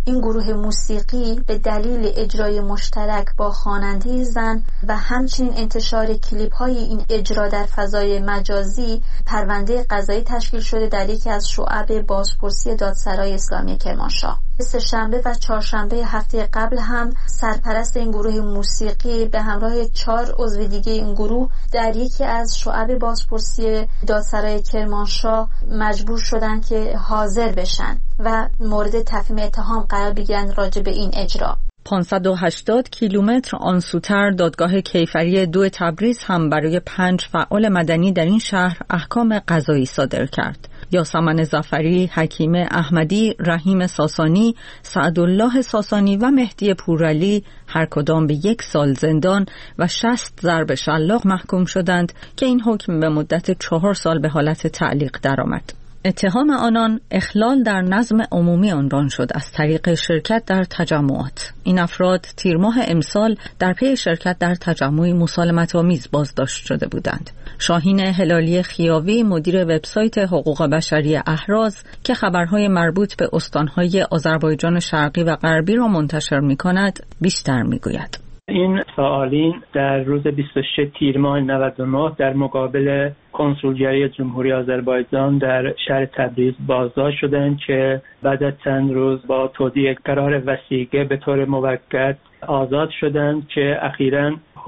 این گروه موسیقی به دلیل اجرای مشترک با خواننده زن و همچنین انتشار کلیپ های این اجرا در فضای مجازی پرونده قضایی تشکیل شده در یکی از شعب بازپرسی دادسرای اسلامی کرمانشاه. سه‌شنبه و چهارشنبه هفته قبل هم سرپرست این گروه موسیقی به همراه چهار عضو دیگه این گروه در یکی از شعب بازپرسی دادسرای کرمانشاه مجبور شدن که حاضر بشن و مورد تفهیم اتهام قرار بگیرن راجع به این اجرا. پانصد و هشتاد کیلومتر آنسوتر دادگاه کیفری دو تبریز هم برای پنج فعال مدنی در این شهر احکام قضایی صادر کرد. یاسمن ظفری، حکیم احمدی، رحیم ساسانی، سعدالله ساسانی و مهدی پورعلی هر کدام به یک سال زندان و شصت ضرب شلاق محکوم شدند که این حکم به مدت چهار سال به حالت تعلیق درآمد. اتهام آنان اخلال در نظم عمومی عنوان شد از طریق شرکت در تجمعات. این افراد تیر ماه امسال در پی شرکت در تجمعی مسالمت‌آمیز بازداشت شده بودند. شاهین هلالی خیاوی مدیر وبسایت حقوق بشری اهراز که خبرهای مربوط به استانهای آذربایجان شرقی و غربی را منتشر می‌کند بیشتر می‌گوید. این فعالین در روز بیست و شش تیر ماه نود و نه در مقابل کنسولگری جمهوری آذربایجان در شهر تبریز بازداشت شدند که بعد از چند روز با تودیع قرار وثیقه به طور موقت آزاد شدند که اخیراً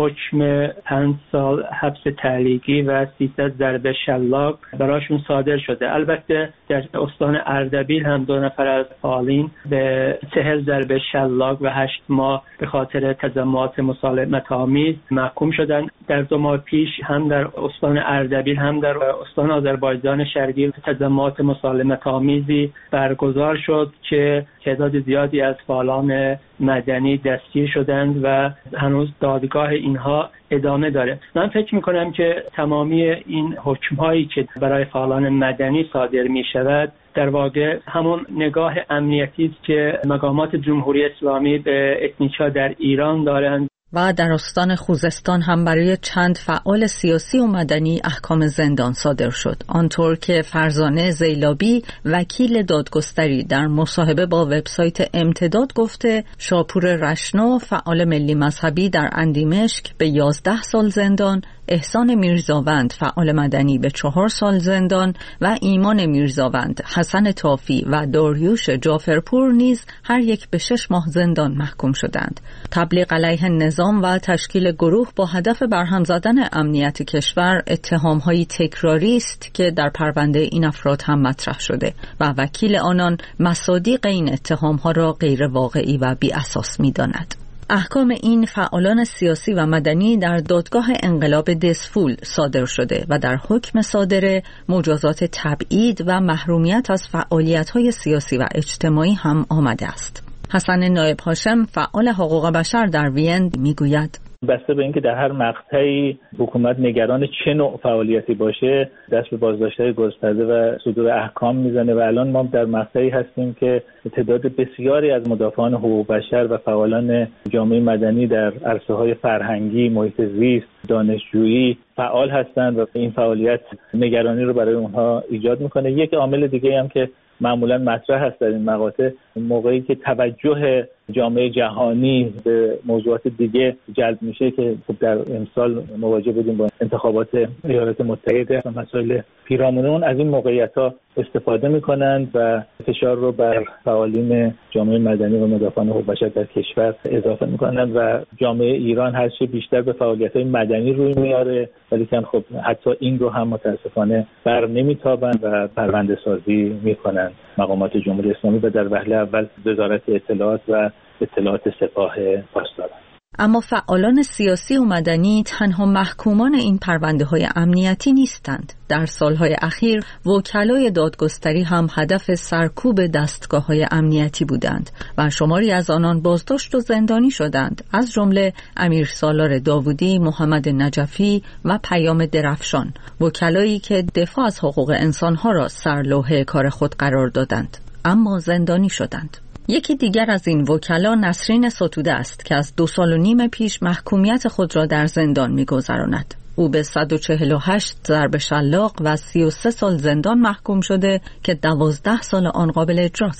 حکم پنج سال حبس تعلیقی و سیصد ضرب شلاق براشون صادر شده. البته در استان اردبیل هم دو نفر از فعالین به چهل ضرب شلاق و هشت ماه به خاطر تجمعات مسالمت‌آمیز محکوم شدند. در دو ماه پیش هم در استان اردبیل هم در استان آذربایجان شرقی تجمعات مسالمت‌آمیزی برگزار شد که تعداد زیادی از فعالان مدنی دستگیر شدند و هنوز دادگاه اینها ادامه داره. من فکر میکنم که تمامی این حکم‌هایی که برای فعالان مدنی صادر می شود در واقع همون نگاه امنیتی است که مقامات جمهوری اسلامی به اتنیک‌ها در ایران دارند. و در استان خوزستان هم برای چند فعال سیاسی و مدنی احکام زندان صادر شد. آنطور که فرزانه زیلابی وکیل دادگستری در مصاحبه با وبسایت امتداد گفته، شاپور رشنو فعال ملی مذهبی در اندیمشک به یازده سال زندان، احسان میرزاوند فعال مدنی به چهار سال زندان و ایمان میرزاوند، حسن طافی و داریوش جعفرپور نیز هر یک به شش ماه زندان محکوم شدند. تبلیغ علیه نظام و تشکیل گروه با هدف برهم زدن امنیت کشور اتهام‌هایی تکراری است که در پرونده این افراد هم مطرح شده و وکیل آنان مصادیق این اتهام‌ها را غیر واقعی و بی اساس می‌داند. احکام این فعالان سیاسی و مدنی در دادگاه انقلاب دسفول صادر شده و در حکم صادره مجازات تبعید و محرومیت از فعالیت‌های سیاسی و اجتماعی هم آمده است. حسن نایب هاشم فعال حقوق بشر در وین میگوید بسته به اینکه در هر مقطعی حکومت نگران چه نوع فعالیتی باشه دست به بازداشت‌های گسترده و صدور احکام میزنه و الان ما در مقطعی هستیم که تعداد بسیاری از مدافعان حقوق بشر و فعالان جامعه مدنی در عرصه‌های فرهنگی، محیط زیست، دانشجویی فعال هستند و این فعالیت نگرانی رو برای اونها ایجاد میکنه. یک عامل دیگه هم که معمولا مطرح هست در این مقاطع موقعی که توجه جامعه جهانی به موضوعات دیگه جلب میشه که خب در امسال مواجه بودیم با انتخابات ایالات متحده و مسائل پیرامون اون، از این موقعیت‌ها استفاده میکنند و فشار رو بر فعالین جامعه مدنی و مدافعان حقوق بشر در کشور اضافه میکنند و جامعه ایران هر چه بیشتر به فعالیت‌های مدنی روی میاره، ولی که خب حتی این رو هم متاسفانه بر نمیتابند و پرونده سازی میکنند مقامات جمهوری اسلامی و در وهله اول وزارت اطلاعات و اطلاعات سپاه پاسداران. اما فعالان سیاسی و مدنی تنها محکومان این پرونده های امنیتی نیستند. در سالهای اخیر وکلای دادگستری هم هدف سرکوب دستگاه های امنیتی بودند و شماری از آنان بازداشت و زندانی شدند، از جمله امیر سالار داوودی، محمد نجفی و پیام درفشان، وکلایی که دفاع از حقوق انسانها را سرلوحه کار خود قرار دادند اما زندانی شدند. یکی دیگر از این وکلا نسرین ستوده است که از دو سال و نیم پیش محکومیت خود را در زندان می‌گذراند. او به صد و چهل و هشت ضرب شلاق و سی و سه سال زندان محکوم شده که دوازده سال آن قابل اجراست.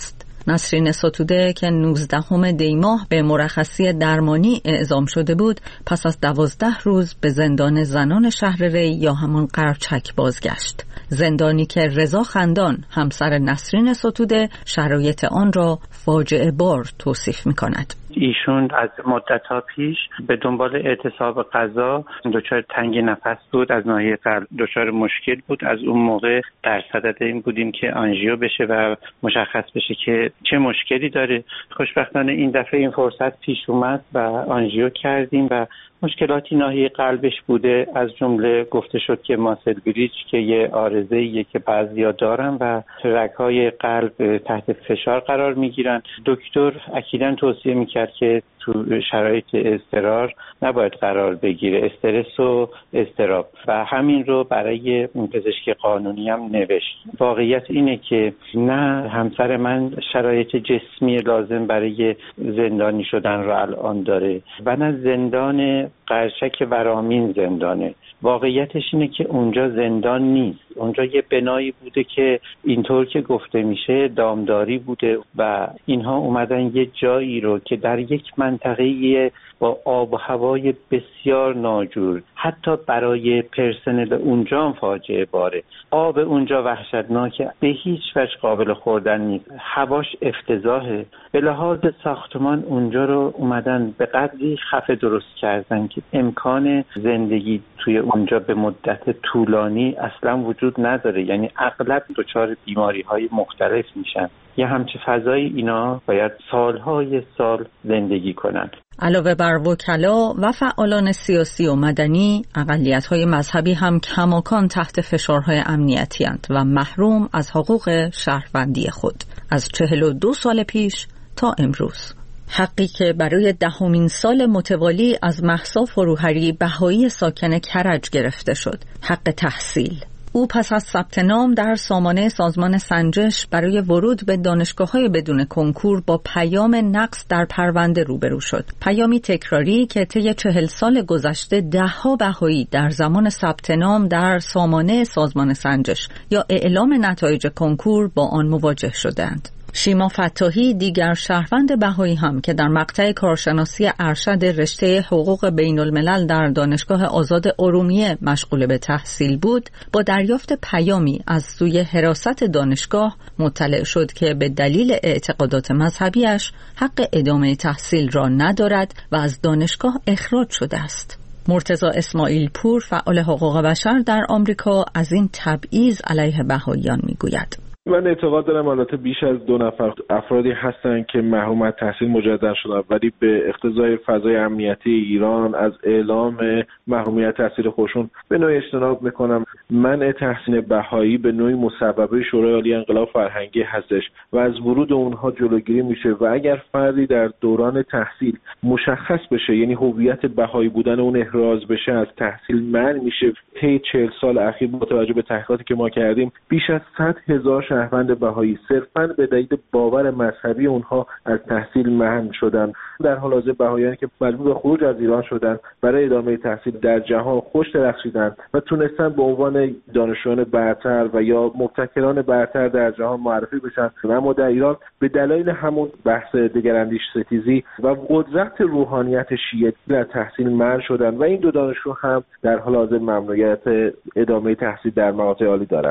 نسرین ستوده که نوزدهم دی ماه به مرخصی درمانی اعزام شده بود، پس از دوازده روز به زندان زنان شهر ری یا همان قرچک بازگشت. زندانی که رضا خندان همسر نسرین ستوده شرایط آن را فاجعه بار توصیف می‌کند. ایشون از مدت‌ها پیش به دنبال اعتصاب غذا دچار تنگی نفس بود، از ناحیه قلب دچار مشکل بود. از اون موقع در صدد این بودیم که آنژیو بشه و مشخص بشه که چه مشکلی داره. خوشبختانه این دفعه این فرصت پیش اومد و آنژیو کردیم و مشکلاتی ناحیه قلبش بوده، از جمله گفته شد که ماسل بریج که یه عارضه‌ایه که بعضیا دارن و رگ‌های قلب تحت فشار قرار میگیرن. دکتر اکیداً توصیه میکرد که تو شرایط اضطرار نباید قرار بگیره، استرس و اضطراب، و همین رو برای پزشک قانونی هم نوشت. واقعیت اینه که نه همسر من شرایط جسمی لازم برای زندانی شدن رو الان داره و نه زندان قرچک ورامین زندانه. واقعیتش اینه که اونجا زندان نیست، اونجا یه بنایی بوده که اینطور که گفته میشه دامداری بوده و اینها اومدن یه جایی رو که در یک منطقه با آب و هوای بسیار ناجور، حتی برای پرسنل اونجا هم فاجعه باره. آب اونجا وحشتناکه، به هیچ وجه قابل خوردن نیست، هواش افتضاحه. به لحاظ ساختمان اونجا رو اومدن به قدری خفه درست کردن که امکان زندگی توی اونجا به مدت طولانی اصلا وجود نداره، یعنی اغلب دچار بیماری‌های مختلف میشن. یه همچه فضایی اینا باید سالهای سال زندگی کنن. علاوه بر وکلا و فعالان سیاسی و مدنی، اقلیت‌های مذهبی هم کماکان تحت فشارهای امنیتی اند و محروم از حقوق شهروندی خود از چهل و دو سال پیش تا امروز. حقی که برای دهمین سال متوالی از مهسا فروهری بهایی ساکن کرج گرفته شد، حق تحصیل. او پس از ثبت نام در سامانه سازمان سنجش برای ورود به دانشگاه‌های بدون کنکور با پیام نقص در پرونده روبرو شد. پیامی تکراری که طی چهل سال گذشته ده‌ها بهایی در زمان ثبت نام در سامانه سازمان سنجش یا اعلام نتایج کنکور با آن مواجه شدند. شیما فتاحی دیگر شهروند بهایی هم که در مقطع کارشناسی ارشد رشته حقوق بین الملل در دانشگاه آزاد ارومیه مشغول به تحصیل بود، با دریافت پیامی از سوی حراست دانشگاه مطلع شد که به دلیل اعتقادات مذهبیش حق ادامه تحصیل را ندارد و از دانشگاه اخراج شده است. مرتضی اسماعیل پور، فعال حقوق بشر در آمریکا، از این تبعیض علیه بهاییان میگوید. من اعتقاد دارم البته بیش از دو نفر افرادی هستن که محروم از تحصیل مجدد شدن، ولی به اقتضای فضای امنیتی ایران از اعلام محرومیت تحصیل خودشون به نوعی اجتناب میکنم. منع تحصیل بهایی به نوعی مسببه شورای عالی انقلاب فرهنگی هستش و از ورود اونها جلوگیری میشه و اگر فردی در دوران تحصیل مشخص بشه، یعنی هویت بهایی بودن اون احراز بشه، از تحصیل منع میشه. طی چهل سال اخیر با توجه به تحقیقاتی که ما کردیم بیش از صد هزار شهروند بهایی صرفاً به دلیل باور مذهبی اونها از تحصیل منع شدن. در حال حاضر بهاییانی که مجبور به خروج از ایران شدن برای ادامه تحصیل در جهان خوش درخشیدن و تونستن به عنوان دانشجویان برتر و یا مبتکران برتر در جهان معرفی بشن، اما در ایران به دلایل همون بحث دگراندیش ستیزی و قدرت روحانیت شیعه در تحصیل منع شدن و این دو دانشجو هم در حال حاضر ممنوعیت ادامه تحصیل در مقاطع عالی دارن.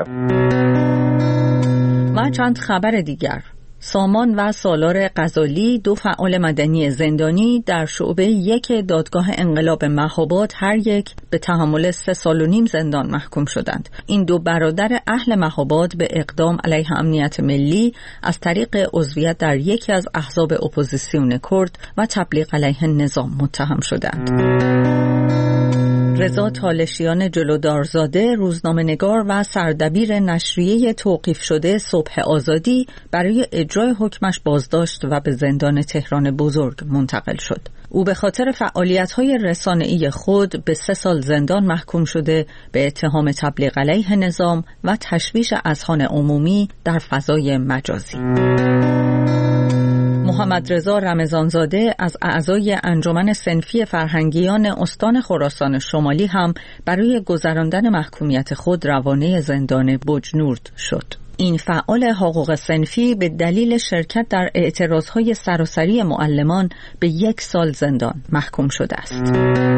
و چند خبر دیگر. سامان و سالار غزالی، دو فعال مدنی زندانی در شعبه یک دادگاه انقلاب مهاباد، هر یک به تحمل سه سال و نیم زندان محکوم شدند. این دو برادر اهل مهاباد به اقدام علیه امنیت ملی از طریق عضویت در یکی از احزاب اپوزیسیون کرد و تبلیغ علیه نظام متهم شدند. رضا تالشیان جلودارزاده، روزنامه‌نگار و سردبیر نشریه توقیف شده صبح آزادی، برای اجرای حکمش بازداشت و به زندان تهران بزرگ منتقل شد. او به خاطر فعالیت‌های رسانه‌ای خود به سه سال زندان محکوم شده به اتهام تبلیغ علیه نظام و تشویش اذهان عمومی در فضای مجازی. محمد رضا رمضانزاده از اعضای انجمن صنفی فرهنگیان استان خراسان شمالی هم برای گذراندن محکومیت خود روانه زندان بجنورد شد. این فعال حقوق صنفی به دلیل شرکت در اعتراضهای سراسری معلمان به یک سال زندان محکوم شده است.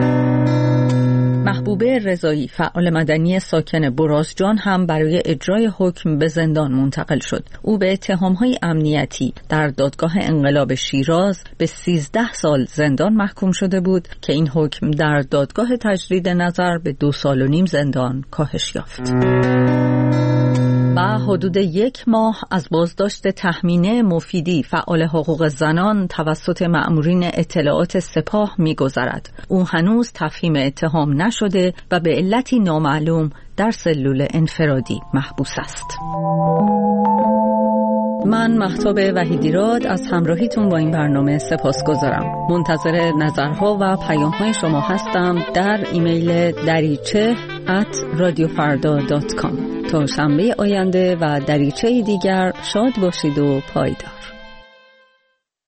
محبوبه رضایی فعال مدنی ساکن برازجان هم برای اجرای حکم به زندان منتقل شد. او به اتهام‌های امنیتی در دادگاه انقلاب شیراز به سیزده سال زندان محکوم شده بود که این حکم در دادگاه تجدید نظر به دو سال و نیم زندان کاهش یافت. و حدود یک ماه از بازداشت تهمینه مفیدی فعال حقوق زنان توسط مأمورین اطلاعات سپاه می‌گذرد. او هنوز تفهیم اتهام نشده و به علتی نامعلوم در سلول انفرادی محبوس است. من مهتاب وحیدیراد از همراهیتون با این برنامه سپاسگزارم. منتظر نظرها و پیام‌های شما هستم در ایمیل دریچه ات رادیو فردا دات کام. تا شنبه آینده و دریچه دیگر شاد باشید و پایدار.